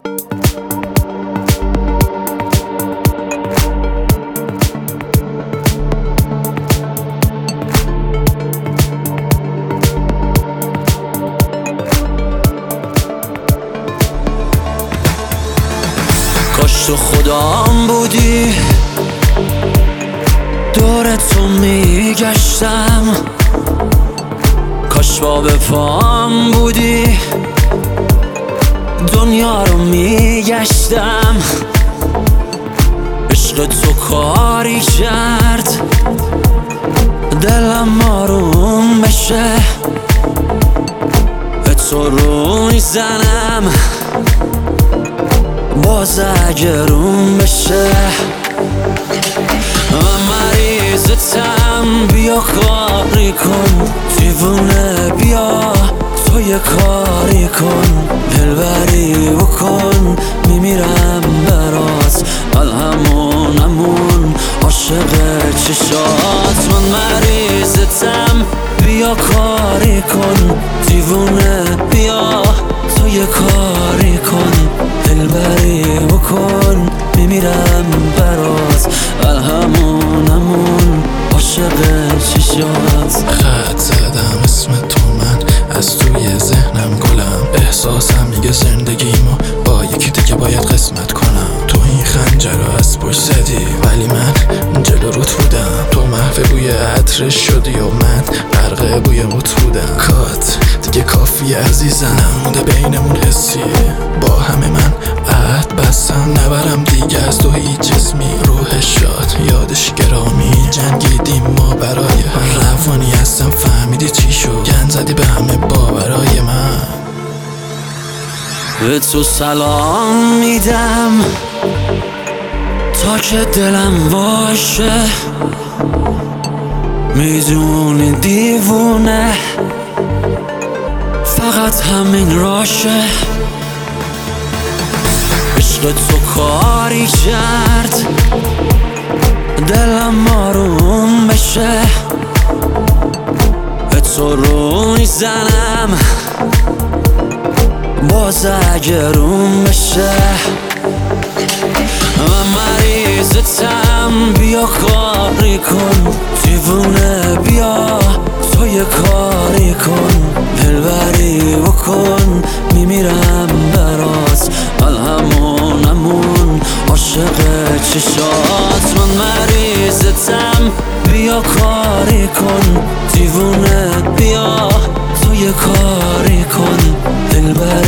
کاش تو خودم بودی، دور تو میگشتم. کاش با به پام بودی، دنیا رو میگشتم. عشق تو کاری کرد دلم آروم بشه، به تو رو میزنم باز اگه روم بشه. من مریضتم، بیا کاری کن، دیوونه بیا تو یه کاری کن، دلبری بکن، میمیرم برات، همون عاشق چشات. من مریضتم، بیا کاری کن، دیوونه بیا تو یه کاری کن، دلبری بکن، میمیرم برات، همون عاشق چشات. خط زدم اسم تو، من از توی ذهنم گلم. احساسم میگه زندگیمو با یکی دیگه باید قسمت کنم. تو این خنجر رو از پشت زدی ولی من جلو روت بودم. تو محو بوی عطر شدی و من غرق بوی موت بودم. کات دیگه کافی عزیزم، نمونده بینمون حسی. با همه من عهد بستم نبرم دیگه از تو هیچ جسمی. روح شاد یادش گرامی، جنگیدیم ما برای هم. روانی هستم فهمیدی چی شد، گند زدی به همه باورای من. به تو سلام میدم تا که دلم باشه، میدونی دیوونه فقط همین راشه. عشق تو کاری کرد دلم آروم بشه، به تو رو میزنم باز اگه روم بشه. من مریضتم، بیا کاری کن، دیوونه بیا تو یه کاری کن، دلبری بکن، میمیرم برات، همون عاشق چشات. من مریضتم، بیا کاری کن، دیوونه بیا تو یه کاری کن، دلبری